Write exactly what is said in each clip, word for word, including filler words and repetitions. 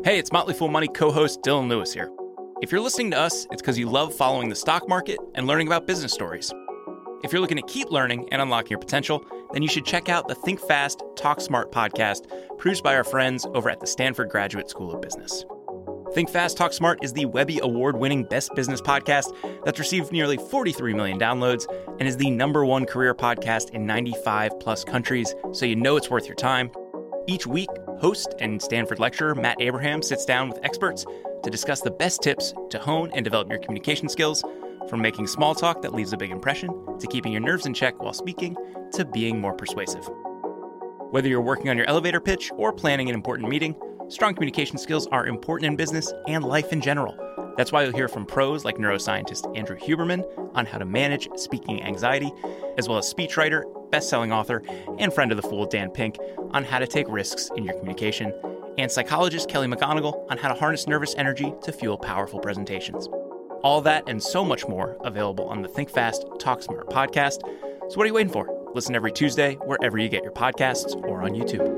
Hey, it's Motley Fool Money co-host Dylan Lewis here. If you're listening to us, it's because you love following the stock market and learning about business stories. If you're looking to keep learning and unlocking your potential, then you should check out the Think Fast, Talk Smart podcast produced by our friends over at the Stanford Graduate School of Business. Think Fast, Talk Smart is the Webby Award-winning best business podcast that's received nearly forty-three million downloads and is the number one career podcast in ninety-five plus countries, so you know it's worth your time. Each week, host and Stanford lecturer Matt Abraham sits down with experts to discuss the best tips to hone and develop your communication skills, from making small talk that leaves a big impression, to keeping your nerves in check while speaking, to being more persuasive. Whether you're working on your elevator pitch or planning an important meeting, strong communication skills are important in business and life in general. That's why you'll hear from pros like neuroscientist Andrew Huberman on how to manage speaking anxiety, as well as speechwriter, best-selling author, and friend of the Fool Dan Pink on how to take risks in your communication, and psychologist Kelly McGonigal on how to harness nervous energy to fuel powerful presentations. All that and so much more available on the Think Fast, Talk Smart podcast. So what are you waiting for? Listen every Tuesday wherever you get your podcasts or on YouTube.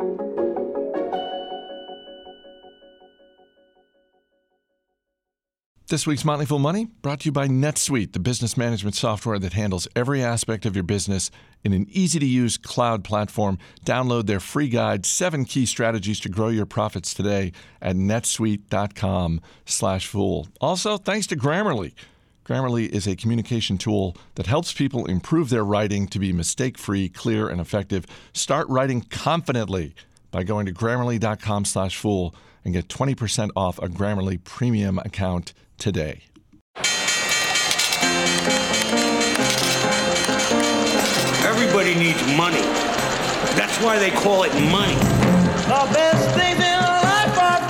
This week's Motley Fool Money brought to you by NetSuite, the business management software that handles every aspect of your business in an easy-to-use cloud platform. Download their free guide, Seven Key Strategies to Grow Your Profits today at netsuite.com slash fool. Also, thanks to Grammarly. Grammarly is a communication tool that helps people improve their writing to be mistake-free, clear, and effective. Start writing confidently by going to grammarly.com slash fool and get twenty percent off a Grammarly premium account today. Everybody needs money. That's why they call it money. The best things in life are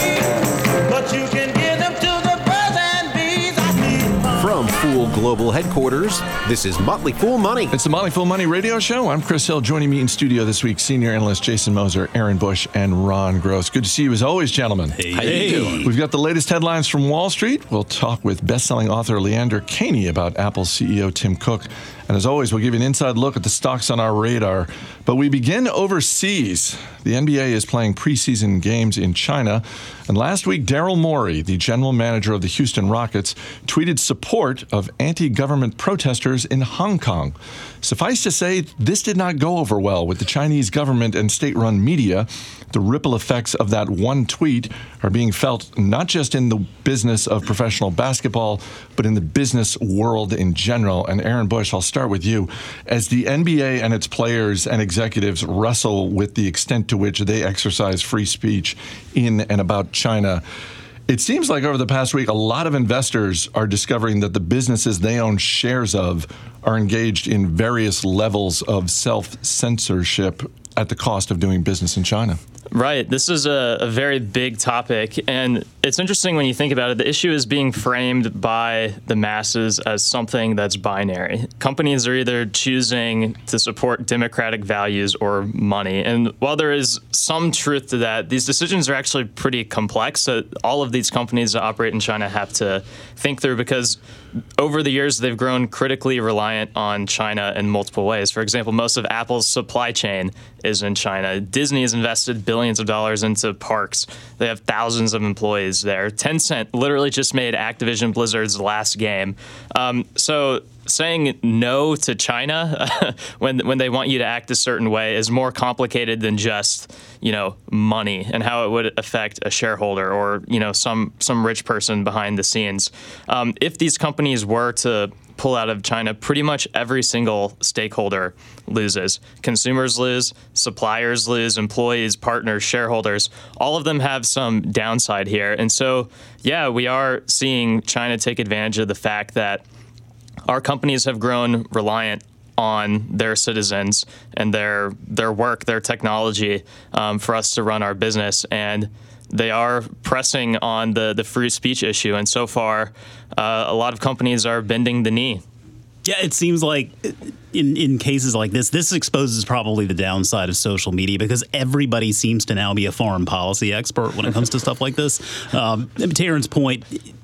free, but you can give them to the birds and bees. I need money. From Fool Global Headquarters, this is Motley Fool Money. It's the Motley Fool Money radio show. I'm Chris Hill. Joining me in studio this week, senior analyst Jason Moser, Aaron Bush, and Ron Gross. Good to see you as always, gentlemen. Hey, how you doing? We've got the latest headlines from Wall Street. We'll talk with best-selling author Leander Kahney about Apple's C E O Tim Cook. And as always, we'll give you an inside look at the stocks on our radar. But we begin overseas. The N B A is playing preseason games in China. And last week, Daryl Morey, the general manager of the Houston Rockets, tweeted support of anti-government protesters in Hong Kong. Suffice to say, this did not go over well with the Chinese government and state-run media. The ripple effects of that one tweet are being felt not just in the business of professional basketball, but in the business world in general. And Aaron Bush, I'll start with you. As the N B A and its players and executives wrestle with the extent to which they exercise free speech in and about China, it seems like over the past week, a lot of investors are discovering that the businesses they own shares of are engaged in various levels of self-censorship at the cost of doing business in China. Right. This is a, a very big topic, and it's interesting when you think about it. The issue is being framed by the masses as something that's binary. Companies are either choosing to support democratic values or money. And while there is some truth to that, these decisions are actually pretty complex that all of these companies that operate in China have to think through, because over the years, they've grown critically reliant on China in multiple ways. For example, most of Apple's supply chain is in China. Disney has invested billions of dollars into parks. They have thousands of employees there. Tencent literally just made Activision Blizzard's last game. Um, so saying no to China when when they want you to act a certain way is more complicated than just, you know, money and how it would affect a shareholder or, you know, some some rich person behind the scenes. Um, if these companies were to pull out of China, pretty much every single stakeholder loses. Consumers lose, suppliers lose, employees, partners, shareholders, all of them have some downside here. And so, yeah, we are seeing China take advantage of the fact that our companies have grown reliant on their citizens and their their work, their technology um, for us to run our business. And they are pressing on the, the free speech issue. And so far, uh, a lot of companies are bending the knee. Yeah, it seems like in, in cases like this, this exposes probably the downside of social media, because everybody seems to now be a foreign policy expert when it comes to stuff like this. Um, to Aaron's point,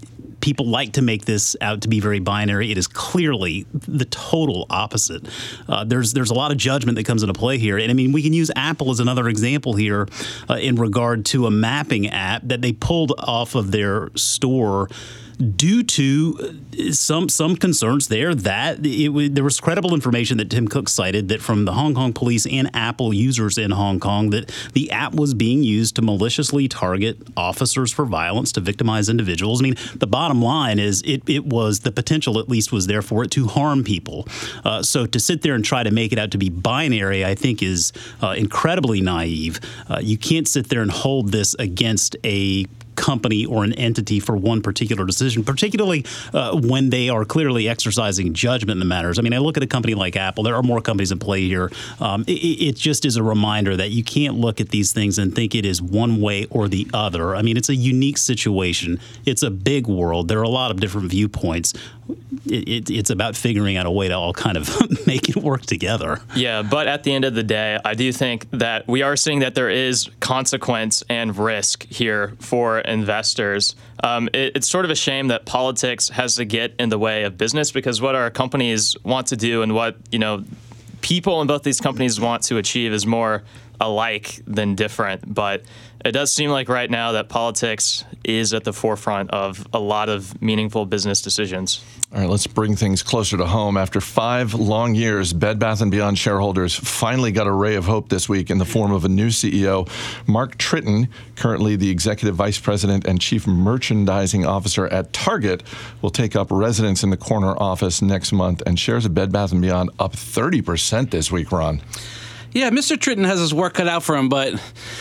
people like to make this out to be very binary. It is clearly the total opposite. Uh, there's there's a lot of judgment that comes into play here. And I mean, we can use Apple as another example here uh, in regard to a mapping app that they pulled off of their store due to some some concerns there that it, there was credible information that Tim Cook cited that from the Hong Kong police and Apple users in Hong Kong that the app was being used to maliciously target officers for violence, to victimize individuals. I mean, the bottom line is it, it was the potential at least was there for it to harm people. Uh, so to sit there and try to make it out to be binary, I think is uh, incredibly naive. Uh, you can't sit there and hold this against a company or an entity for one particular decision, particularly uh, when they are clearly exercising judgment in the matters. I mean, I look at a company like Apple. There are more companies in play here. Um, it, it just is a reminder that you can't look at these things and think it is one way or the other. I mean, it's a unique situation. It's a big world. There are a lot of different viewpoints. It, it, it's about figuring out a way to all kind of make it work together. Yeah, but at the end of the day, I do think that we are seeing that there is consequence and risk here for investors. Um, it, it's sort of a shame that politics has to get in the way of business, because what our companies want to do and what, you know, people in both these companies want to achieve is more alike than different. But it does seem like right now that politics is at the forefront of a lot of meaningful business decisions. All right, let's bring things closer to home. After five long years, Bed Bath and Beyond shareholders finally got a ray of hope this week in the form of a new C E O. Mark Tritton, currently the Executive Vice President and Chief Merchandising Officer at Target, will take up residence in the corner office next month, and shares of Bed Bath and Beyond up thirty percent this week, Ron. Yeah, Mister Tritton has his work cut out for him, but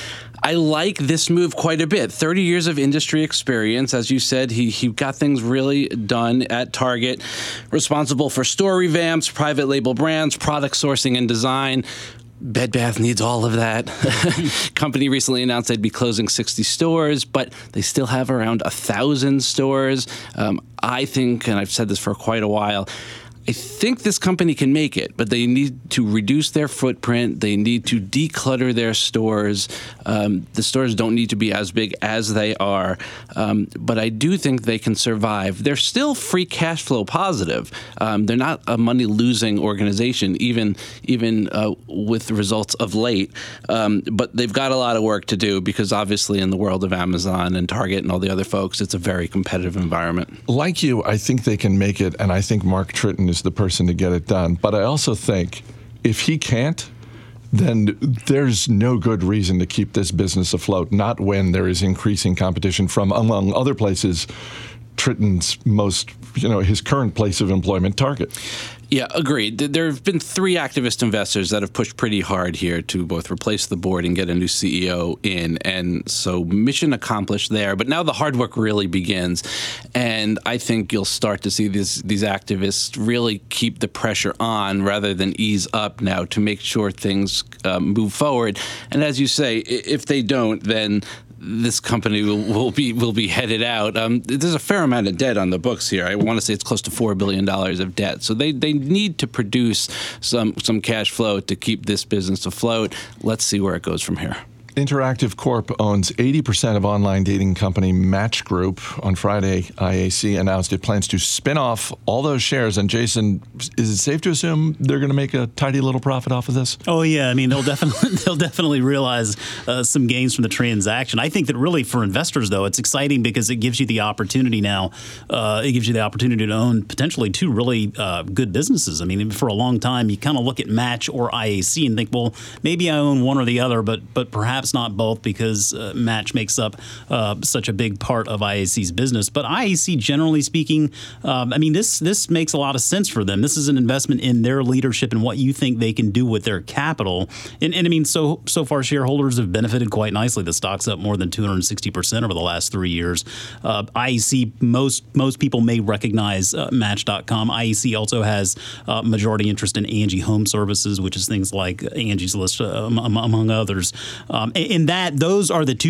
I like this move quite a bit. thirty years of industry experience. As you said, he, he got things really done at Target, responsible for store revamps, private label brands, product sourcing and design. Bed Bath needs all of that. Company recently announced they'd be closing sixty stores, but they still have around one thousand stores. Um, I think, and I've said this for quite a while, I think this company can make it, but they need to reduce their footprint. They need to declutter their stores. Um, the stores don't need to be as big as they are, um, but I do think they can survive. They're still free cash flow positive. Um, they're not a money-losing organization, even even uh, with the results of late. Um, but they've got a lot of work to do because obviously in the world of Amazon and Target and all the other folks, it's a very competitive environment. Like you, I think they can make it, and I think Mark Tritton is the person to get it done. But I also think if he can't, then there's no good reason to keep this business afloat, not when there is increasing competition from, among other places, Tritton's most, you know, his current place of employment, Target. Yeah, agreed. There have been three activist investors that have pushed pretty hard here to both replace the board and get a new C E O in. And so mission accomplished there. But now the hard work really begins. And I think you'll start to see these, these activists really keep the pressure on rather than ease up now to make sure things uh, move forward. And as you say, if they don't, then this company will, will be will be headed out. Um, there's a fair amount of debt on the books here. I want to say it's close to four billion dollars of debt. So they, they need to produce some some cash flow to keep this business afloat. Let's see where it goes from here. Interactive Corp owns eighty percent of online dating company Match Group. On Friday, I A C announced it plans to spin off all those shares. And Jason, is it safe to assume they're going to make a tidy little profit off of this? Oh yeah, I mean they'll definitely they'll definitely realize uh, some gains from the transaction. I think that really for investors though, it's exciting because it gives you the opportunity now. Uh, it gives you the opportunity to own potentially two really uh, good businesses. I mean, for a long time you kind of look at Match or I A C and think, well, maybe I own one or the other, but but perhaps not both because uh, Match makes up uh, such a big part of I A C's business. But I A C, generally speaking, um, I mean, this this makes a lot of sense for them. This is an investment in their leadership and what you think they can do with their capital. And, and I mean, so so far shareholders have benefited quite nicely. The stock's up more than two hundred sixty percent over the last three years. Uh, I A C, most most people may recognize uh, Match dot com. I A C also has uh, majority interest in Angie Home Services, which is things like Angie's List, uh, among others. Um, and that those are the two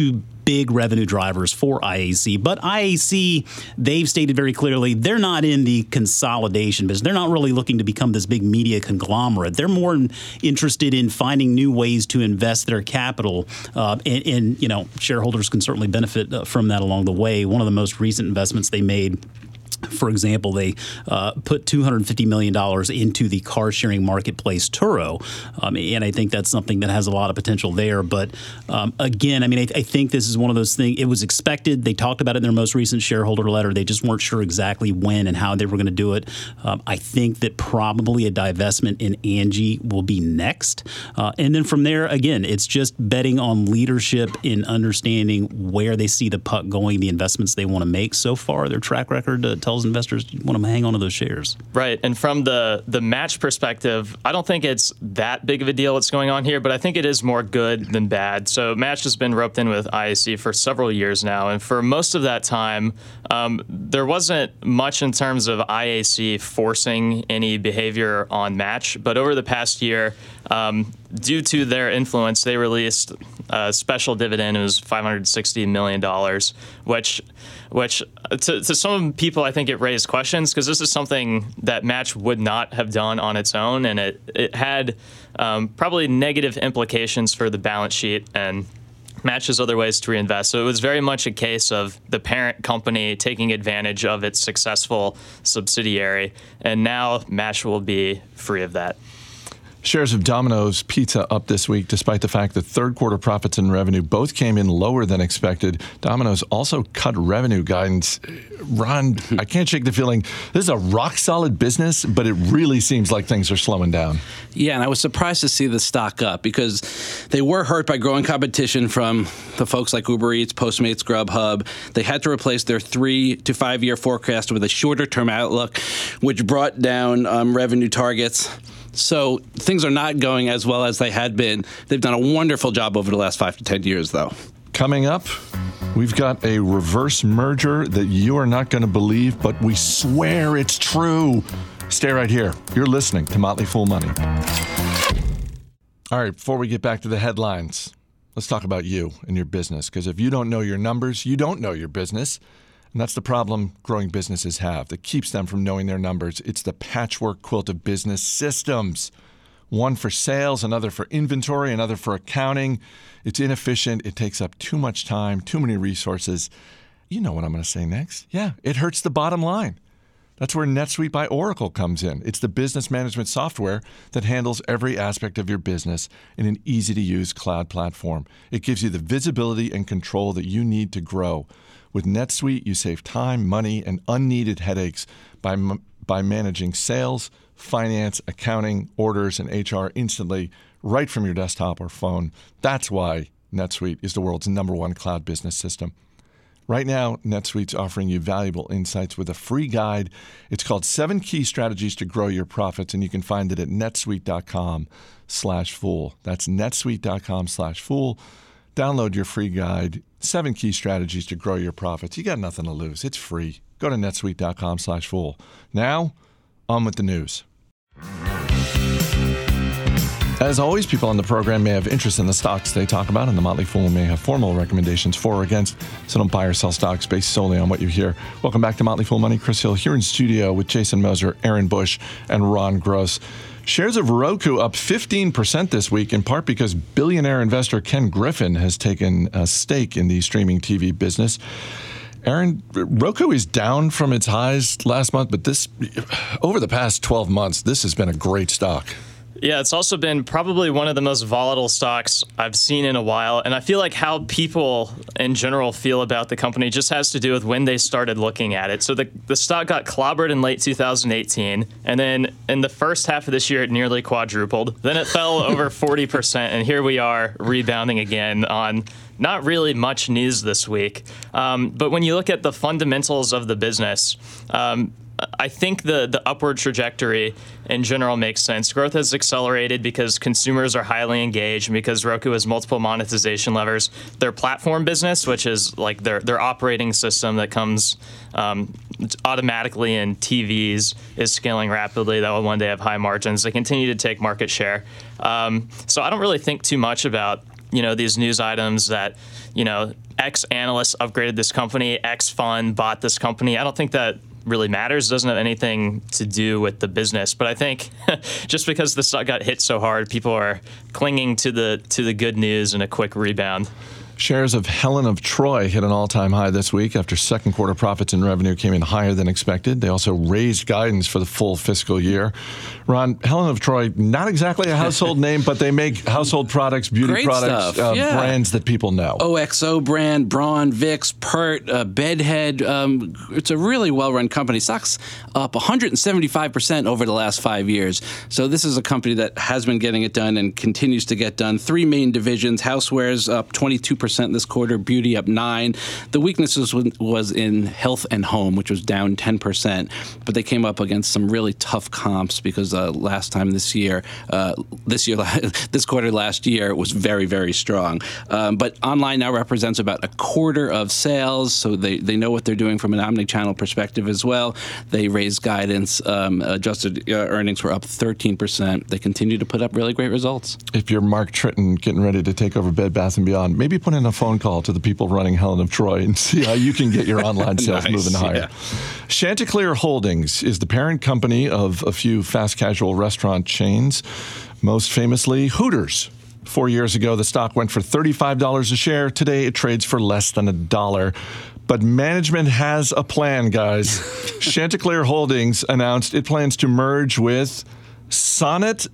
big revenue drivers for I A C. But I A C, they've stated very clearly, they're not in the consolidation business. They're not really looking to become this big media conglomerate. They're more interested in finding new ways to invest their capital, uh, and, and, you know, shareholders can certainly benefit uh, from that along the way. One of the most recent investments they made, for example, they uh, put two hundred fifty million dollars into the car-sharing marketplace Turo, um, and I think that's something that has a lot of potential there. But um, again, I mean, I, I think this is one of those things. It was expected. They talked about it in their most recent shareholder letter. They just weren't sure exactly when and how they were going to do it. Um, I think that probably a divestment in Angie will be next. Uh, and then from there, again, it's just betting on leadership in understanding where they see the puck going, the investments they want to make. So far, their track record uh, tells investors want to hang on to those shares. Right. And from the, the match perspective, I don't think it's that big of a deal what's going on here, but I think it is more good than bad. So Match has been roped in with I A C for several years now. And for most of that time, um, there wasn't much in terms of I A C forcing any behavior on Match. But over the past year, um, due to their influence, they released a special dividend. It was five hundred sixty million dollars, which which to, to some people, I think it raised questions because this is something that Match would not have done on its own, and it, it had um, probably negative implications for the balance sheet and Match's other ways to reinvest. So it was very much a case of the parent company taking advantage of its successful subsidiary, and now Match will be free of that. Shares of Domino's Pizza up this week, despite the fact that third quarter profits and revenue both came in lower than expected. Domino's also cut revenue guidance. Ron, I can't shake the feeling this is a rock solid business, but it really seems like things are slowing down. Yeah, and I was surprised to see the stock up because they were hurt by growing competition from the folks like Uber Eats, Postmates, Grubhub. They had to replace their three to five year forecast with a shorter term outlook, which brought down um, revenue targets. So things are not going as well as they had been. They've done a wonderful job over the last five to ten years, though. Coming up, we've got a reverse merger that you are not going to believe, but we swear it's true. Stay right here. You're listening to Motley Fool Money. All right, before we get back to the headlines, let's talk about you and your business, because if you don't know your numbers, you don't know your business. And that's the problem growing businesses have that keeps them from knowing their numbers. It's the patchwork quilt of business systems. One for sales, another for inventory, another for accounting. It's inefficient. It takes up too much time, too many resources. You know what I'm going to say next. Yeah, it hurts the bottom line. That's where NetSuite by Oracle comes in. It's the business management software that handles every aspect of your business in an easy-to-use cloud platform. It gives you the visibility and control that you need to grow. With NetSuite, you save time, money, and unneeded headaches by by managing sales, finance, accounting, orders, and H R instantly right from your desktop or phone. That's why NetSuite is the world's number one cloud business system. Right now, NetSuite's offering you valuable insights with a free guide. It's called Seven Key Strategies to Grow Your Profits, and you can find it at netsuite.com slash fool. That's netsuite.com slash fool. Download your free guide, Seven Key Strategies to Grow Your Profits. You got nothing to lose. It's free. Go to netsuite.com slash fool. Now, on with the news. As always, people on the program may have interest in the stocks they talk about, and the Motley Fool may have formal recommendations for or against, so don't buy or sell stocks based solely on what you hear. Welcome back to Motley Fool Money. Chris Hill here in studio with Jason Moser, Aaron Bush, and Ron Gross. Shares of Roku up fifteen percent this week, in part because billionaire investor Ken Griffin has taken a stake in the streaming T V business. Aaron, Roku is down from its highs last month, but this, over the past twelve months, this has been a great stock. Yeah, it's also been probably one of the most volatile stocks I've seen in a while. And I feel like how people in general feel about the company just has to do with when they started looking at it. So the, the stock got clobbered in late two thousand eighteen. And then in the first half of this year, it nearly quadrupled. Then it fell over forty percent. And here we are rebounding again on not really much news this week. Um, but when you look at the fundamentals of the business, um, I think the, the upward trajectory in general makes sense. Growth has accelerated because consumers are highly engaged and because Roku has multiple monetization levers. Their platform business, which is like their, their operating system that comes um, automatically in T Vs, is scaling rapidly. That will one day have high margins. They continue to take market share. Um, so I don't really think too much about you know, these news items that, you know, X analysts upgraded this company, X fund bought this company. I don't think that really matters. It doesn't have anything to do with the business. But I think just because the stock got hit so hard, people are clinging to the to the good news and a quick rebound. Shares of Helen of Troy hit an all-time high this week after second quarter profits and revenue came in higher than expected. They also raised guidance for the full fiscal year. Ron, Helen of Troy, not exactly a household name, but they make household products, beauty Great products, stuff. Uh, Yeah. brands that people know. O X O brand, Braun, Vicks, Pert, uh, Bedhead. Um, it's a really well-run company. Stock's up one hundred seventy-five percent over the last five years. So this is a company that has been getting it done and continues to get done. Three main divisions. Housewares up twenty-two percent this quarter. Beauty up nine. The weakness was, was in health and home, which was down ten percent. But they came up against some really tough comps because uh, last time this year, uh, this year, this quarter last year was very, very strong. Um, but online now represents about a quarter of sales, so they, they know what they're doing from an omni-channel perspective as well. They raised guidance. Um, adjusted uh, earnings were up thirteen percent. They continue to put up really great results. If you're Mark Tritton getting ready to take over Bed Bath and Beyond, maybe put in a phone call to the people running Helen of Troy and see how you can get your online sales Nice, moving higher. yeah. Chanticleer Holdings is the parent company of a few fast casual restaurant chains, most famously Hooters. Four years ago, the stock went for thirty-five dollars a share. Today, it trades for less than a dollar. But management has a plan, guys. Chanticleer Holdings announced it plans to merge with Sonnet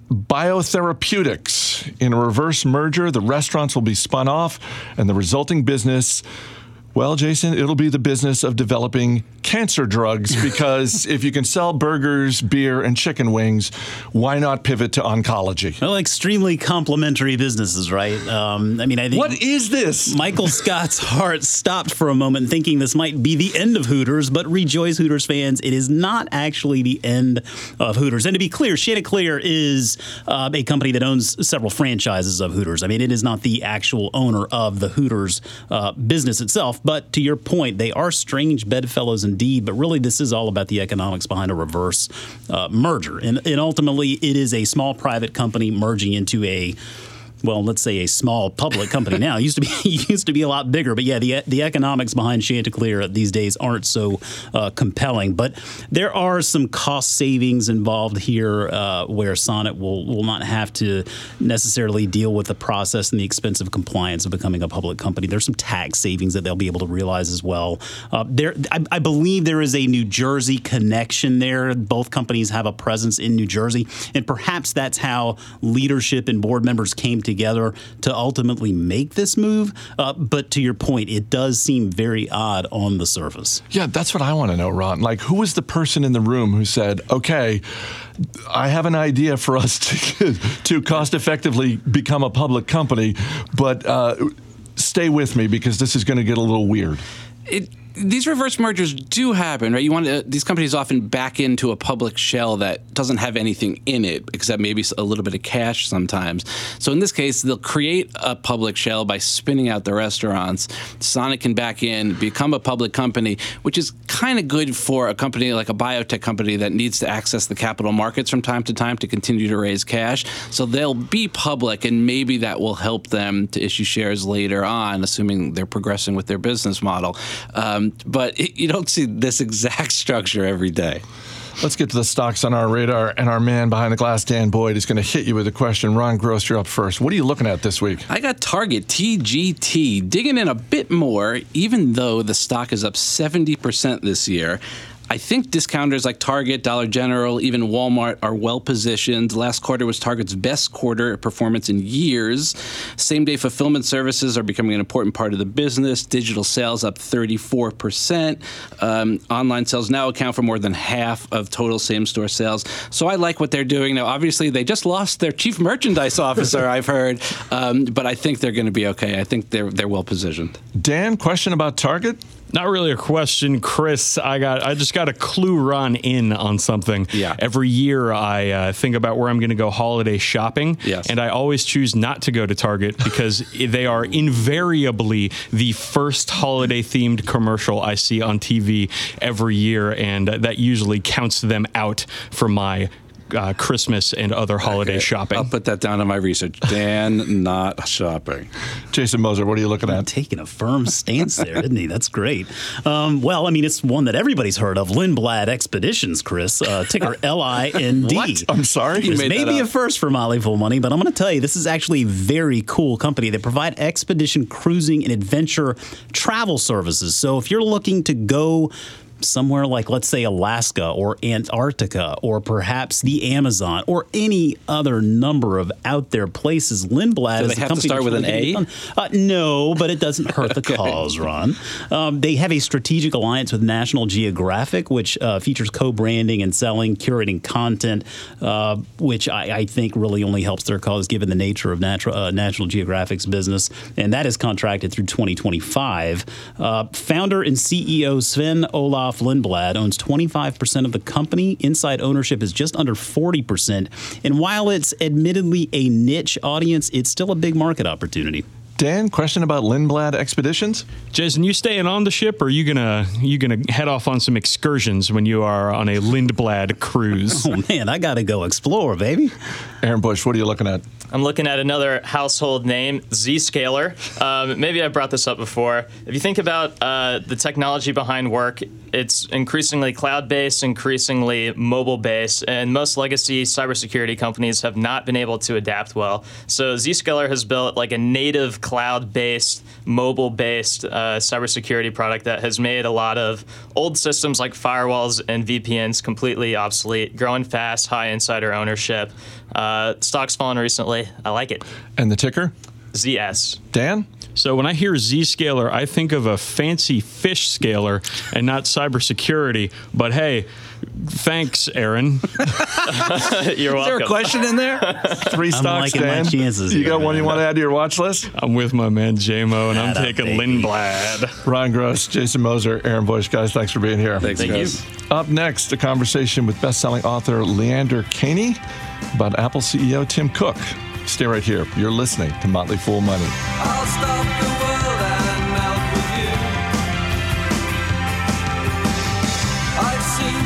Biotherapeutics. In a reverse merger, the restaurants will be spun off, and the resulting business, well, Jason, it'll be the business of developing cancer drugs, because if you can sell burgers, beer, and chicken wings, why not pivot to oncology? Well, extremely complementary businesses, right? Um, I mean, I think What is this? Michael Scott's heart stopped for a moment thinking this might be the end of Hooters, but rejoice, Hooters fans, it is not actually the end of Hooters. And to be clear, Chanticleer is uh, a company that owns several franchises of Hooters. I mean, it is not the actual owner of the Hooters uh, business itself, but to your point, they are strange bedfellows indeed, but really this is all about the economics behind a reverse uh, merger. And, and ultimately, it is a small private company merging into a, well, let's say a small public company now. It used to be it used to be a lot bigger, but yeah, the the economics behind Chanticleer these days aren't so uh, compelling. But there are some cost savings involved here, uh, where Sonnet will will not have to necessarily deal with the process and the expense of compliance of becoming a public company. There's some tax savings that they'll be able to realize as well. Uh, there, I, I believe there is a New Jersey connection there. Both companies have a presence in New Jersey, and perhaps that's how leadership and board members came together to ultimately make this move. Uh, but to your point, it does seem very odd on the surface. Yeah, that's what I want to know, Ron. Like, who was the person in the room who said, okay, I have an idea for us to, to cost effectively become a public company, but uh, stay with me because this is going to get a little weird. It, these reverse mergers do happen, right? You want to, these companies often back into a public shell that doesn't have anything in it, except maybe a little bit of cash sometimes. So in this case, they'll create a public shell by spinning out the restaurants. Sonnet can back in, become a public company, which is kind of good for a company like a biotech company that needs to access the capital markets from time to time to continue to raise cash. So they'll be public, and maybe that will help them to issue shares later on, assuming they're progressing with their business model. Um, but it, you don't see this exact structure every day. Let's get to the stocks on our radar, and our man behind the glass, Dan Boyd, is going to hit you with a question. Ron Gross, you're up first. What are you looking at this week? I got Target, T G T, digging in a bit more, even though the stock is up seventy percent this year. I think discounters like Target, Dollar General, even Walmart are well positioned. Last quarter was Target's best quarter performance in years. Same-day fulfillment services are becoming an important part of the business. Digital sales up thirty-four percent. Um, online sales now account for more than half of total same-store sales. So I like what they're doing. Now, obviously, they just lost their chief merchandise officer, I've heard, um, but I think they're going to be okay. I think they're they're well positioned. Dan, question about Target? Not really a question, Chris. I got. I just got a clue Ron in on something. Yeah. Every year I uh, think about where I'm going to go holiday shopping. Yes. And I always choose not to go to Target because they are invariably the first holiday-themed commercial I see on T V every year, and that usually counts them out for my uh, Christmas and other holiday Okay, shopping. I'll put that down on my research. Dan, not shopping. Jason Moser, what are you looking at? Taking a firm stance there, isn't he? That's great. Um, well, I mean, it's one that everybody's heard of, Lindblad Expeditions, Chris. Uh, ticker L I N D. What? I'm sorry? This may be a first for Motley Fool Money, but I'm going to tell you, this is actually a very cool company. They provide expedition cruising and adventure travel services. So if you're looking to go somewhere like, let's say, Alaska or Antarctica or perhaps the Amazon or any other number of out there places, Lindblad Do is they the have to company start with an really A? Uh, no, but it doesn't hurt the Okay. cause, Ron. Um, they have a strategic alliance with National Geographic, which uh, features co-branding and selling, curating content, uh, which I, I think really only helps their cause given the nature of natural, uh, National Geographic's business. And that is contracted through twenty twenty-five. Uh, founder and C E O Sven Olaf Lindblad owns twenty-five percent of the company. Inside ownership is just under forty percent. And while it's admittedly a niche audience, it's still a big market opportunity. Dan, question about Lindblad Expeditions? Jason, you staying on the ship, or are you gonna you gonna head off on some excursions when you are on a Lindblad cruise? Oh man, I gotta go explore, baby. Aaron Bush, what are you looking at? I'm looking at another household name, Zscaler. Um, maybe I brought this up before. If you think about uh, the technology behind work, it's increasingly cloud-based, increasingly mobile-based, and most legacy cybersecurity companies have not been able to adapt well. So Zscaler has built like a native cloud-based, mobile-based uh, cybersecurity product that has made a lot of old systems like firewalls and V P Ns completely obsolete, growing fast, high insider ownership. Uh, stock's fallen recently. I like it. And the ticker? Z S. Dan? So when I hear Zscaler, I think of a fancy fish scaler and not cybersecurity. But hey, thanks, Aaron. You're welcome. Is there a question in there? Three I'm stocks, liking my Dan. chances You here, got one you man. want to add to your watch list? I'm with my man J-Mo, and I'm Atta taking baby. Lindblad. Ron Gross, Jason Moser, Aaron Bush. Guys, thanks for being here. Thanks, Thank guys. you. Up next, a conversation with best-selling author Leander Caney about Apple C E O Tim Cook. Stay right here. You're listening to Motley Fool Money. I'll stop the world and melt with you. I've seen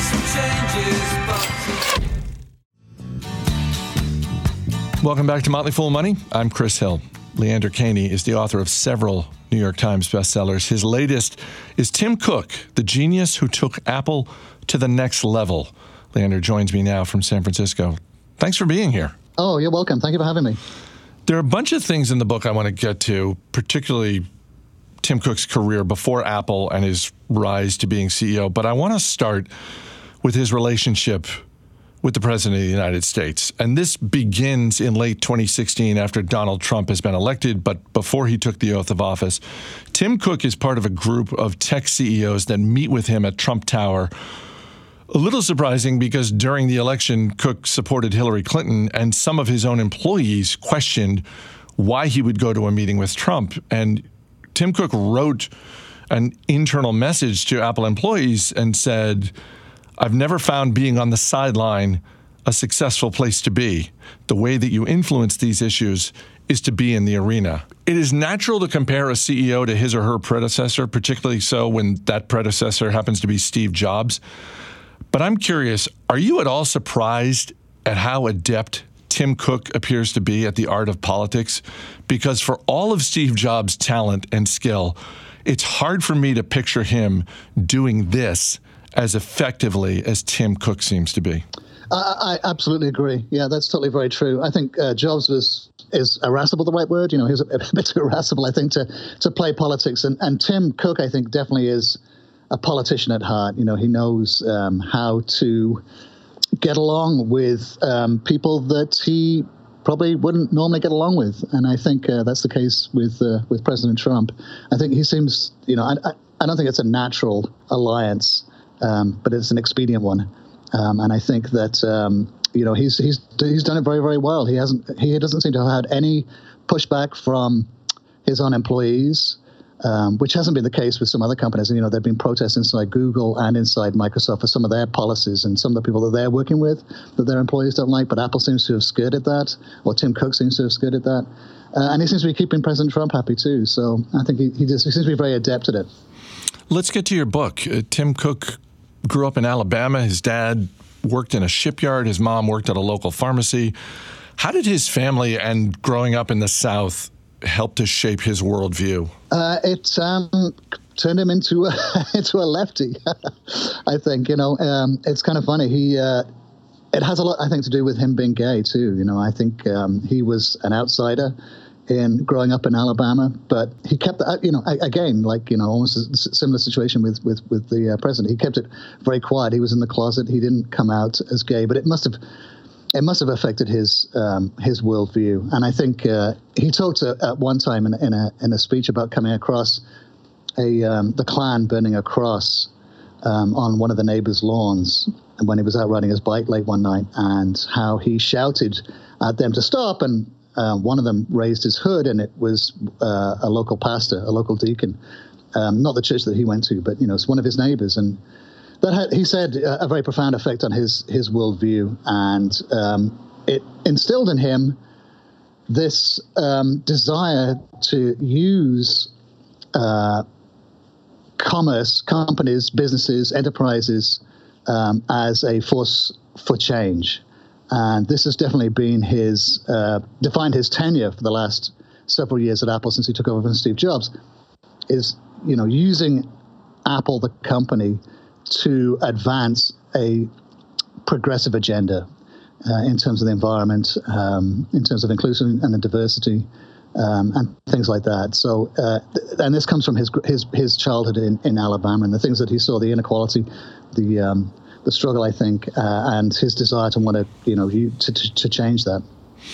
some changes, but Welcome back to Motley Fool Money. I'm Chris Hill. Leander Caney is the author of several New York Times bestsellers. His latest is Tim Cook, the genius who took Apple to the next level. Leander joins me now from San Francisco. Thanks for being here. Oh, you're welcome. Thank you for having me. There are a bunch of things in the book I want to get to, particularly Tim Cook's career before Apple and his rise to being C E O. But I want to start with his relationship with the President of the United States. And this begins in late twenty sixteen after Donald Trump has been elected, but before he took the oath of office. Tim Cook is part of a group of tech C E Os that meet with him at Trump Tower. A little surprising because during the election, Cook supported Hillary Clinton, and some of his own employees questioned why he would go to a meeting with Trump. And Tim Cook wrote an internal message to Apple employees and said, "I've never found being on the sideline a successful place to be. The way that you influence these issues is to be in the arena." It is natural to compare a C E O to his or her predecessor, particularly so when that predecessor happens to be Steve Jobs. But I'm curious, are you at all surprised at how adept Tim Cook appears to be at the art of politics? Because for all of Steve Jobs' talent and skill, it's hard for me to picture him doing this as effectively as Tim Cook seems to be. I, I absolutely agree. Yeah, that's totally very true. I think uh, Jobs was is irascible the right word? You know, he was a, a bit too irascible, I think, to to play politics. And and Tim Cook, I think, definitely is a politician at heart. You know, he knows um, how to get along with um, people that he probably wouldn't normally get along with, and I think uh, that's the case with uh, with President Trump. I think he seems, you know, I, I, I don't think it's a natural alliance, um, but it's an expedient one, um, and I think that um, you know he's he's he's done it very very well. He hasn't he doesn't seem to have had any pushback from his own employees. Um, which hasn't been the case with some other companies. And, you know, there have been protests inside Google and inside Microsoft for some of their policies and some of the people that they're working with that their employees don't like. But Apple seems to have skirted that, or Tim Cook seems to have skirted that. Uh, and he seems to be keeping President Trump happy, too. So I think he, he, just, he seems to be very adept at it. Let's get to your book. Uh, Tim Cook grew up in Alabama. His dad worked in a shipyard. His mom worked at a local pharmacy. How did his family and growing up in the South help to shape his worldview? Uh, it um, turned him into a, into a lefty, I think. You know, um, it's kind of funny. He uh, it has a lot, I think, to do with him being gay too. You know, I think um, he was an outsider in growing up in Alabama, but he kept that, you know, again, like, you know, almost a similar situation with, with, with the uh, president. He kept it very quiet. He was in the closet. He didn't come out as gay, but it must have, it must have affected his, um, his worldview. And I think uh, he talked uh, at one time in, in a, in a speech about coming across a, um, the Klan burning a cross um, on one of the neighbors' lawns and when he was out riding his bike late one night, and how he shouted at them to stop, and Uh, one of them raised his hood, and it was uh, a local pastor, a local deacon, um, not the church that he went to, but, you know, it's one of his neighbors. And that had, he said, uh, a very profound effect on his, his worldview. And um, it instilled in him this um, desire to use uh, commerce, companies, businesses, enterprises um, as a force for change. And this has definitely been his, uh, defined his tenure for the last several years at Apple since he took over from Steve Jobs, is, you know, using Apple, the company, to advance a progressive agenda uh, in terms of the environment, um, in terms of inclusion and diversity, um, and things like that. So, uh, th- and this comes from his his his childhood in, in Alabama, and the things that he saw, the inequality, the um, the struggle, I think, uh, and his desire to want to, you know, you, to, to to change that.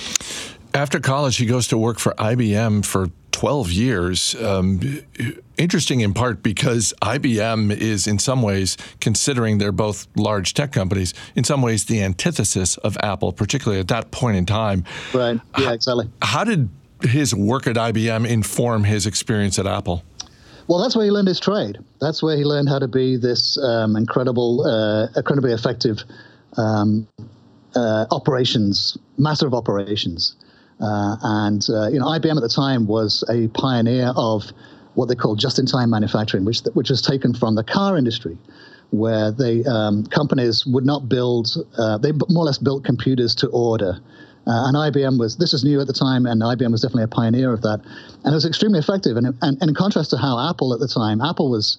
After college, he goes to work for I B M for twelve years. Um, interesting in part because I B M is in some ways, considering they're both large tech companies, in some ways the antithesis of Apple, particularly at that point in time. Right. Yeah, exactly. How did his work at I B M inform his experience at Apple? Well, that's where he learned his trade. That's where he learned how to be this um, incredible, uh, incredibly effective um, uh, operations, master of operations. Uh, and, uh, you know, I B M at the time was a pioneer of what they call just-in-time manufacturing, which which was taken from the car industry, where they um, companies would not build, uh, they more or less built computers to order. Uh, and I B M was, this was new at the time, and I B M was definitely a pioneer of that. And it was extremely effective. And, and, and in contrast to how Apple at the time, Apple was,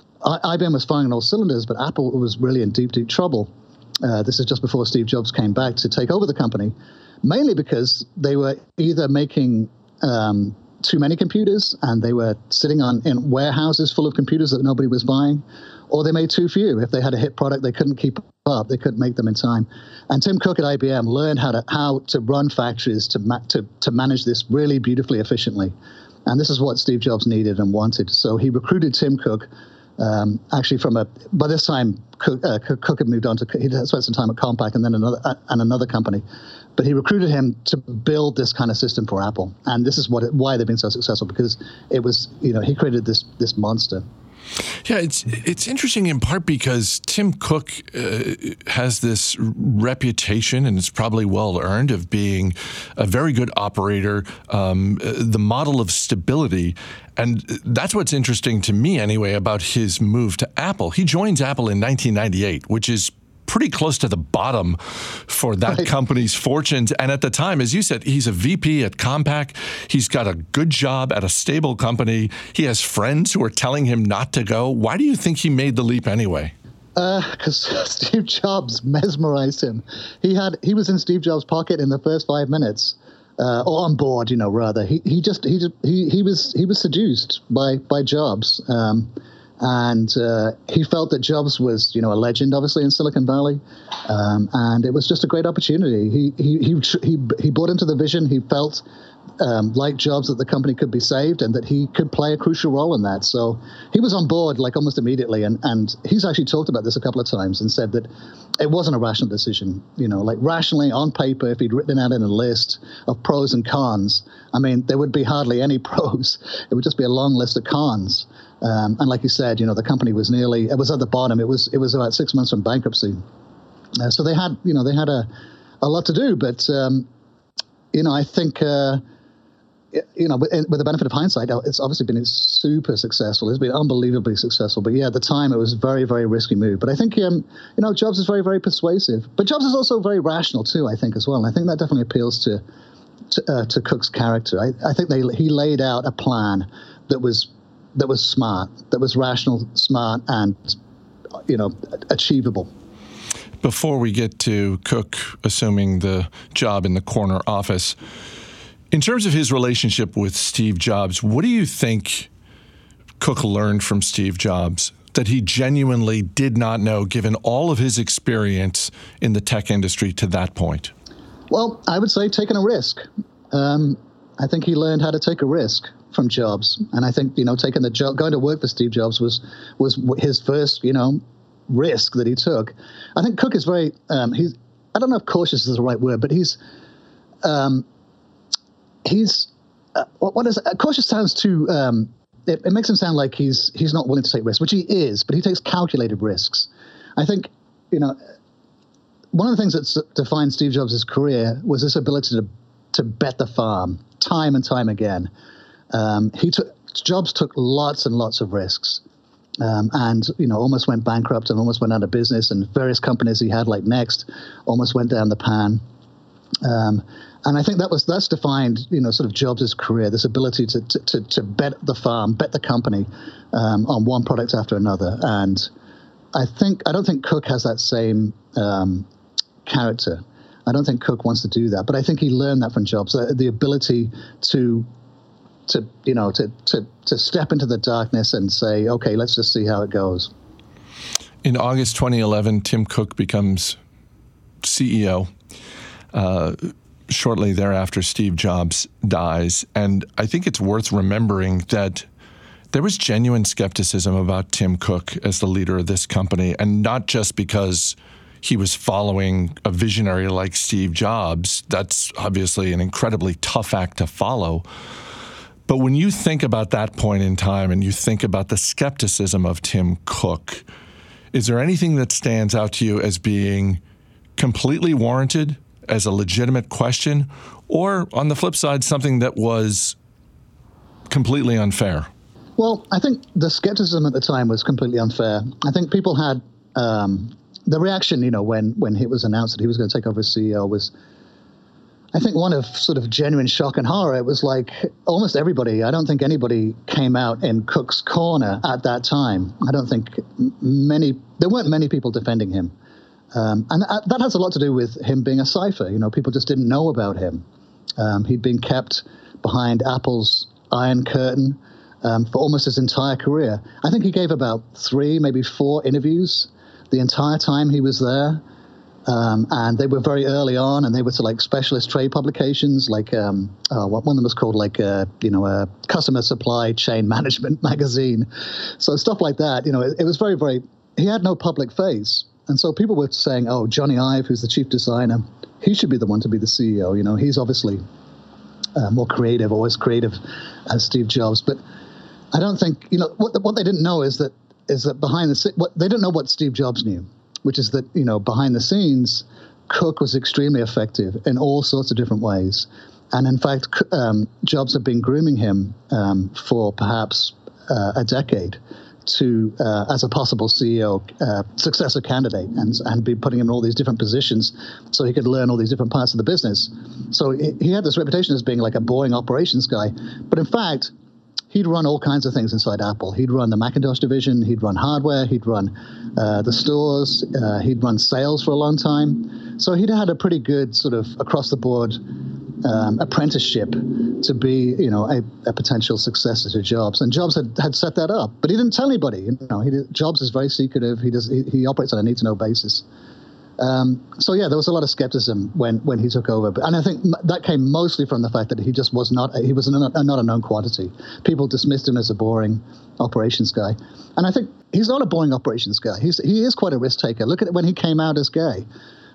I B M was firing on all cylinders, but Apple was really in deep, deep trouble. Uh, this is just before Steve Jobs came back to take over the company, mainly because they were either making um, too many computers and they were sitting on in warehouses full of computers that nobody was buying, or they made too few. If they had a hit product, they couldn't keep up. They couldn't make them in time. And Tim Cook at I B M learned how to how to run factories to ma- to to manage this really beautifully efficiently. And this is what Steve Jobs needed and wanted. So he recruited Tim Cook, um, actually from a. By this time, Cook, uh, Cook had moved on to. He had spent some time at Compaq and then another uh, and another company. But he recruited him to build this kind of system for Apple. And this is what it, why they've been so successful, because it was, you know, he created this this monster. Yeah, it's it's interesting in part because Tim Cook uh, has this reputation, and it's probably well earned, of being a very good operator, um, the model of stability. And that's what's interesting to me anyway about his move to Apple. He joins Apple in nineteen ninety-eight, which is pretty close to the bottom for that right. company's fortunes. And at the time, as you said, he's a V P at Compaq. He's got a good job at a stable company. He has friends who are telling him not to go. Why do you think he made the leap anyway? Because uh, Steve Jobs mesmerized him. He had he was in Steve Jobs' pocket in the first five minutes, uh, or on board, you know, rather. He he just he just, he he was he was seduced by by Jobs. Um, And uh, he felt that Jobs was, you know, a legend, obviously, in Silicon Valley, um, and it was just a great opportunity. He he he he, he bought into the vision. He felt um, like Jobs that the company could be saved and that he could play a crucial role in that. So he was on board like almost immediately, and and he's actually talked about this a couple of times and said that it wasn't a rational decision. You know, like rationally on paper, if he'd written it out in a list of pros and cons, I mean, there would be hardly any pros. It would just be a long list of cons. Um, and like you said, you know, the company was nearly, it was at the bottom. It was it was about six months from bankruptcy. Uh, so they had, you know, they had a, a lot to do. But, um, you know, I think uh, you know, with, with the benefit of hindsight, it's obviously been super successful. It's been unbelievably successful. But yeah, at the time, it was a very, very risky move. But I think, um, you know, Jobs is very, very persuasive. But Jobs is also very rational too, I think, as well. And I think that definitely appeals to to, uh, to Cook's character. I, I think they he laid out a plan that was that was smart, that was rational, smart, and you know, achievable. Before we get to Cook assuming the job in the corner office, in terms of his relationship with Steve Jobs, what do you think Cook learned from Steve Jobs that he genuinely did not know, given all of his experience in the tech industry to that point? Well, I would say taking a risk. Um, I think he learned how to take a risk from Jobs, and I think you know taking the job, going to work for Steve Jobs was was his first you know risk that he took. I think Cook is very um, he's I don't know if cautious is the right word, but he's um, he's uh, what, what is uh, cautious sounds too. Um, it, it makes him sound like he's he's not willing to take risks, which he is, but he takes calculated risks. I think you know. One of the things that defined Steve Jobs' career was his ability to to bet the farm time and time again. Um, he took Jobs took lots and lots of risks, um, and you know almost went bankrupt and almost went out of business. And various companies he had, like Next, almost went down the pan. Um, and I think that was that's defined you know sort of Jobs' career. This ability to to to, to bet the farm, bet the company um, on one product after another. And I think I don't think Cook has that same Um, character. I don't think Cook wants to do that, but I think he learned that from Jobs, the, the ability to, to you know, to, to to step into the darkness and say, okay, let's just see how it goes. In August twenty eleven, Tim Cook becomes C E O. Uh, shortly thereafter, Steve Jobs dies, and I think it's worth remembering that there was genuine skepticism about Tim Cook as the leader of this company, and not just because he was following a visionary like Steve Jobs. That's obviously an incredibly tough act to follow. But when you think about that point in time and you think about the skepticism of Tim Cook, is there anything that stands out to you as being completely warranted, as a legitimate question, or on the flip side, something that was completely unfair? Well, I think the skepticism at the time was completely unfair. I think people had um, the reaction, you know, when, when it was announced that he was going to take over as C E O was, I think, one of sort of genuine shock and horror. It was like almost everybody, I don't think anybody came out in Cook's corner at that time. I don't think many, there weren't many people defending him. Um, and that has a lot to do with him being a cipher. You know, people just didn't know about him. Um, he'd been kept behind Apple's Iron Curtain um, for almost his entire career. I think he gave about three, maybe four interviews the entire time he was there. Um, and they were very early on, and they were to like specialist trade publications, like um, uh, one of them was called like, uh, you know, a customer supply chain management magazine. So stuff like that, you know, it, it was very, very, he had no public face. And so people were saying, oh, Johnny Ive, who's the chief designer, he should be the one to be the C E O. You know, he's obviously uh, more creative, always creative as Steve Jobs. But I don't think, you know, what what they didn't know is that is that behind the what they didn't know what Steve Jobs knew, which is that, you know, behind the scenes, Cook was extremely effective in all sorts of different ways. And in fact, um, Jobs had been grooming him um, for perhaps uh, a decade to uh, as a possible C E O uh, successor candidate, and and be putting him in all these different positions so he could learn all these different parts of the business. So he, he had this reputation as being like a boring operations guy, but in fact, he'd run all kinds of things inside Apple. He'd run the Macintosh division, he'd run hardware, he'd run uh, the stores, uh, he'd run sales for a long time. So he'd had a pretty good sort of across the board um, apprenticeship to be, you know, a, a potential successor to Jobs. And Jobs had, had set that up, but he didn't tell anybody. You know, he did, Jobs is very secretive. He does he, he operates on a need-to-know basis. Um, so yeah, there was a lot of skepticism when, when he took over, and I think that came mostly from the fact that he just was not he was not, not a known quantity. People dismissed him as a boring operations guy, and I think he's not a boring operations guy. He's he is quite a risk taker. Look at it when he came out as gay.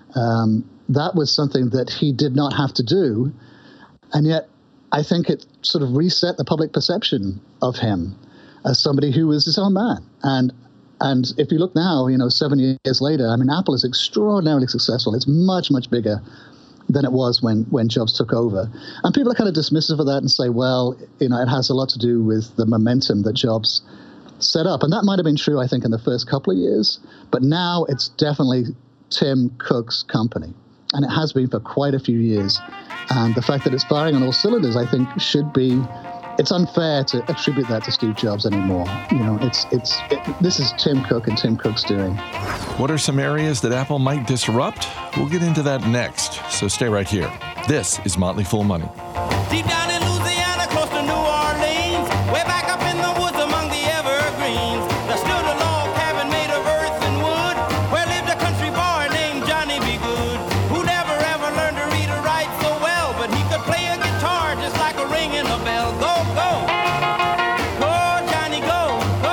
Um, that was something that he did not have to do, and yet I think it sort of reset the public perception of him as somebody who was his own man. And And if you look now, you know, seven years later, I mean, Apple is extraordinarily successful. It's much, much bigger than it was when, when Jobs took over. And people are kind of dismissive of that and say, well, you know, it has a lot to do with the momentum that Jobs set up. And that might have been true, I think, in the first couple of years. But now it's definitely Tim Cook's company. And it has been for quite a few years. And the fact that it's firing on all cylinders, I think, should be, it's unfair to attribute that to Steve Jobs anymore. You know, it's, it's, it, this is Tim Cook and Tim Cook's doing. What are some areas that Apple might disrupt? We'll get into that next. So stay right here. This is Motley Fool Money. Deep down in Louisiana, close to New Orleans, way back up in the woods among the evergreens, there stood a log cabin made of earth and wood, where lived a country boy named Johnny B. Good, who never ever learned to read or write so well, but he could play a guitar just like a ringing a bell. Go, go, go, Johnny, go, go.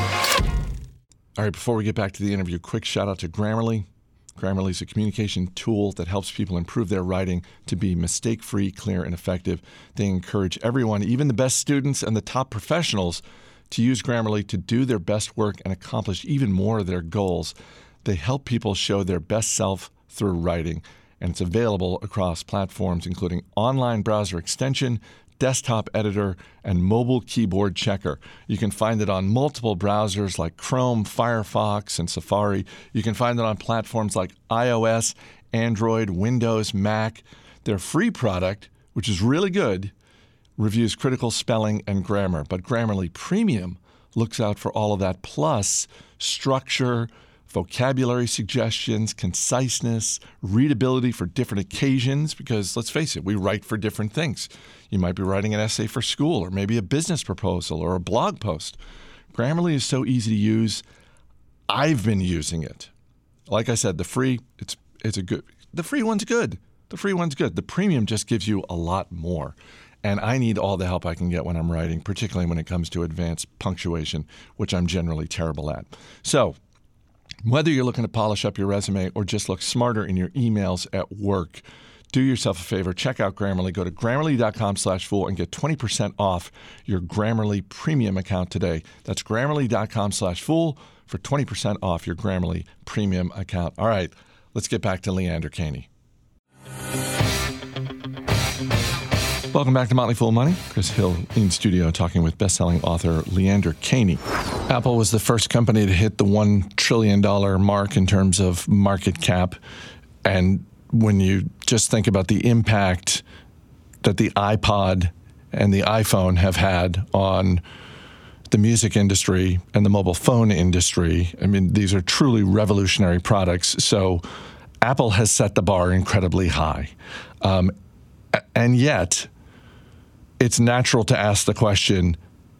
All right, before we get back to the interview, quick shout out to Grammarly. Grammarly is a communication tool that helps people improve their writing to be mistake-free, clear, and effective. They encourage everyone, even the best students and the top professionals, to use Grammarly to do their best work and accomplish even more of their goals. They help people show their best self through writing, and it's available across platforms including online browser extension, desktop editor, and mobile keyboard checker. You can find it on multiple browsers like Chrome, Firefox, and Safari. You can find it on platforms like iOS, Android, Windows, Mac. Their free product, which is really good, reviews critical spelling and grammar. But Grammarly Premium looks out for all of that, plus structure, vocabulary suggestions, conciseness, readability for different occasions, because let's face it, we write for different things. You might be writing an essay for school, or maybe a business proposal, or a blog post. Grammarly is so easy to use. I've been using it. Like I said, the free, it's it's a good, the free one's good. The free one's good. The premium just gives you a lot more. And I need all the help I can get when I'm writing, particularly when it comes to advanced punctuation, which I'm generally terrible at. So, whether you're looking to polish up your resume or just look smarter in your emails at work, do yourself a favor. Check out Grammarly. Go to Grammarly.com slash fool and get twenty percent off your Grammarly Premium account today. That's Grammarly.com slash fool for twenty percent off your Grammarly Premium account. All right, let's get back to Leander Caney. Welcome back to Motley Fool Money. Chris Hill in studio talking with best-selling author Leander Caney. Apple was the first company to hit the one trillion dollars mark in terms of market cap. And when you just think about the impact that the iPod and the iPhone have had on the music industry and the mobile phone industry, I mean, these are truly revolutionary products. So Apple has set the bar incredibly high. Um, and yet, it's natural to ask the question,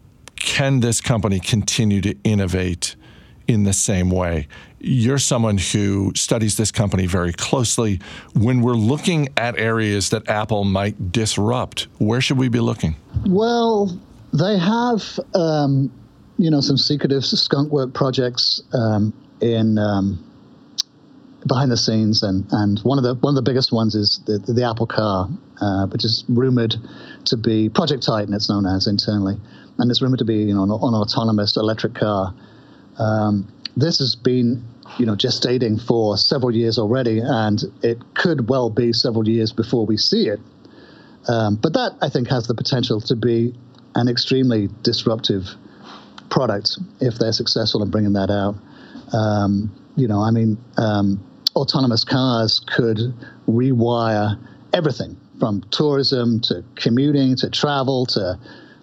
can this company continue to innovate in the same way? You're someone who studies this company very closely. When we're looking at areas that Apple might disrupt, where should we be looking? Well, they have, um, you know, some secretive skunk work projects um, in um, behind the scenes, and, and one of the one of the biggest ones is the, the Apple Car, uh, which is rumored to be Project Titan. It's known as internally, and it's rumored to be, you know, an, an autonomous electric car. Um, this has been, you know, gestating for several years already, and it could well be several years before we see it. Um, but that, I think, has the potential to be an extremely disruptive product if they're successful in bringing that out. Um, you know, I mean, um, autonomous cars could rewire everything from tourism to commuting to travel to,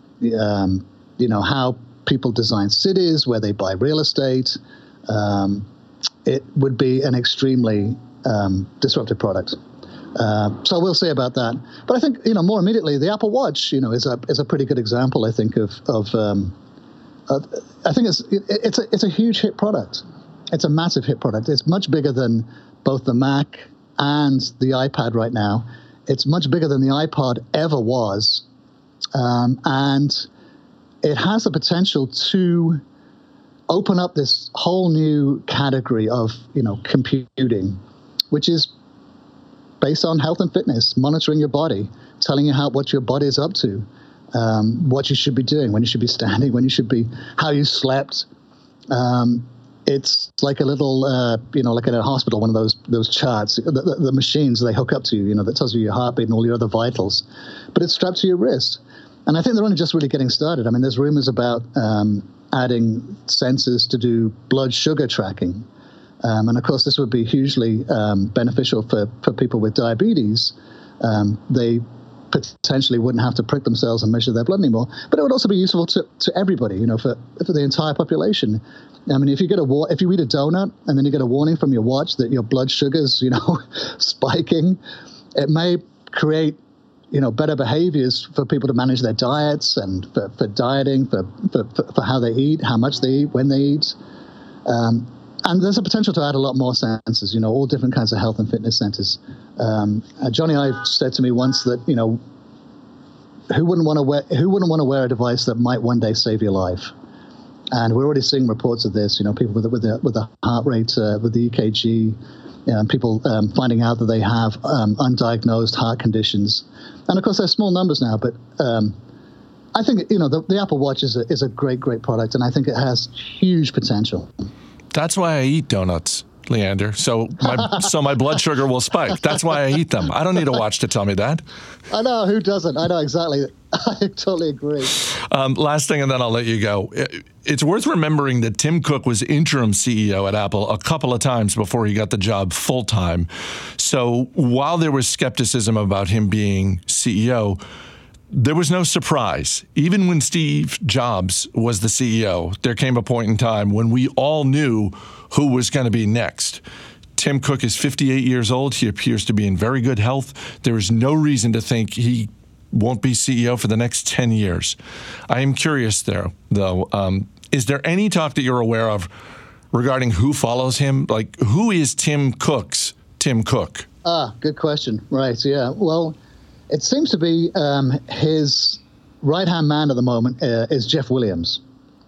um, you know, how people design cities, where they buy real estate. Um, it would be an extremely um, disruptive product. Uh, so we'll see about that. But I think, you know, more immediately, the Apple Watch, you know, is a is a pretty good example, I think, of of. Um, uh, I think it's it, it's a it's a huge hit product. It's a massive hit product. It's much bigger than both the Mac and the iPad right now. It's much bigger than the iPod ever was, um, and it has the potential to open up this whole new category of, you know, computing, which is based on health and fitness, monitoring your body, telling you how what your body is up to, um, what you should be doing, when you should be standing, when you should be, how you slept. Um, it's like a little, uh, you know, like in a hospital, one of those those charts, the, the, the machines they hook up to, you know, that tells you your heartbeat and all your other vitals, but it's strapped to your wrist. And I think they're only just really getting started. I mean, there's rumors about um, adding sensors to do blood sugar tracking. Um, and of course, this would be hugely um, beneficial for, for people with diabetes. Um, they potentially wouldn't have to prick themselves and measure their blood anymore. But it would also be useful to, to everybody, you know, for, for the entire population. I mean, if you get a wa- if you eat a donut and then you get a warning from your watch that your blood sugar's, you know, spiking, it may create, you know, better behaviors for people to manage their diets and for, for dieting, for, for, for how they eat, how much they eat, when they eat. Um, and there's a potential to add a lot more sensors, you know, all different kinds of health and fitness centers. Um, uh, Johnny Ive said to me once that, you know, who wouldn't want to wear who wouldn't want to wear a device that might one day save your life? And we're already seeing reports of this. You know, people with the, with the, with the heart rate, uh, with the E K G, you know, people um, finding out that they have um, undiagnosed heart conditions. And of course, they're small numbers now, but um, I think, you know, the, the Apple Watch is a, is a great, great product, and I think it has huge potential. That's why I eat donuts, Leander. So my so my blood sugar will spike. That's why I eat them. I don't need a watch to tell me that. I know, who doesn't? I know exactly. I totally agree. Um, last thing, and then I'll let you go. It's worth remembering that Tim Cook was interim C E O at Apple a couple of times before he got the job full-time. So while there was skepticism about him being C E O, there was no surprise. Even when Steve Jobs was the C E O, there came a point in time when we all knew who was going to be next. Tim Cook is fifty-eight years old. He appears to be in very good health. There is no reason to think he won't be C E O for the next ten years. I am curious there, though. Um, is there any talk that you're aware of regarding who follows him? Like, who is Tim Cook's Tim Cook? Ah, good question. Right, yeah. Well, it seems to be um, his right-hand man at the moment uh, is Jeff Williams,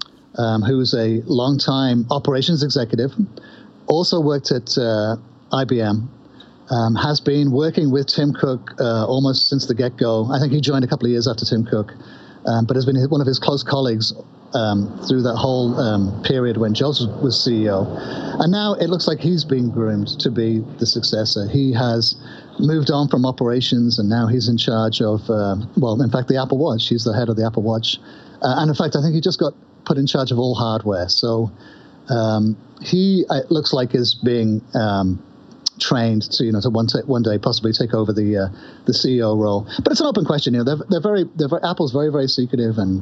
um, who's a longtime operations executive, also worked at uh, I B M, um, has been working with Tim Cook uh, almost since the get-go. I think he joined a couple of years after Tim Cook, um, but has been one of his close colleagues um, through that whole um, period when Jobs was, was C E O. And now it looks like he's being groomed to be the successor. He has moved on from operations, and now he's in charge of, uh, well, in fact, the Apple Watch. He's the head of the Apple Watch. Uh, and in fact, I think he just got put in charge of all hardware. So um, he, it looks like, is being um, trained to, you know, to one, t- one day possibly take over the uh, the C E O role. But it's an open question. You know, they're, they're very, they're very, Apple's very, very secretive, and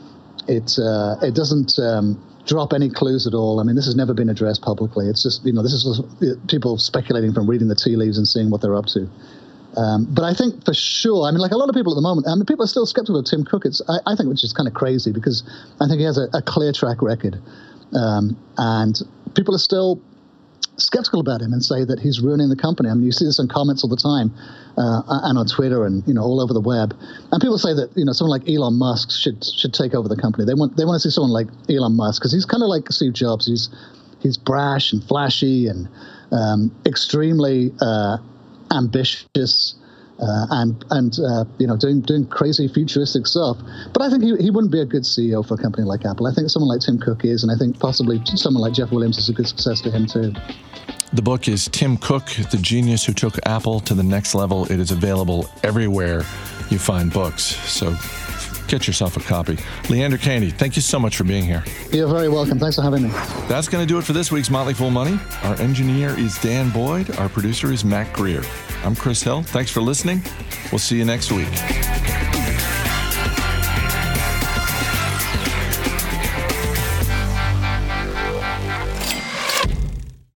it uh, it doesn't um, drop any clues at all. I mean, this has never been addressed publicly. It's just, you know, this is people speculating from reading the tea leaves and seeing what they're up to. Um, but I think for sure, I mean, like a lot of people at the moment, I mean, people are still skeptical of Tim Cook. It's, I, I think, which is kind of crazy, because I think he has a, a clear track record. Um, and people are still skeptical about him and say that he's ruining the company. I mean, you see this in comments all the time, uh, and on Twitter and, you know, all over the web. And people say that, you know, someone like Elon Musk should should take over the company. They want they want to see someone like Elon Musk, because he's kind of like Steve Jobs. He's he's brash and flashy and um, extremely uh, ambitious. Uh, and and uh, you know, doing doing crazy futuristic stuff. But I think he, he wouldn't be a good C E O for a company like Apple. I think someone like Tim Cook is, and I think possibly someone like Jeff Williams is a good successor to him too. The book is Tim Cook, the genius who took Apple to the next level. It is available everywhere you find books. So get yourself a copy. Leander Kahney, thank you so much for being here. You're very welcome. Thanks for having me. That's going to do it for this week's Motley Fool Money. Our engineer is Dan Boyd. Our producer is Matt Greer. I'm Chris Hill. Thanks for listening. We'll see you next week.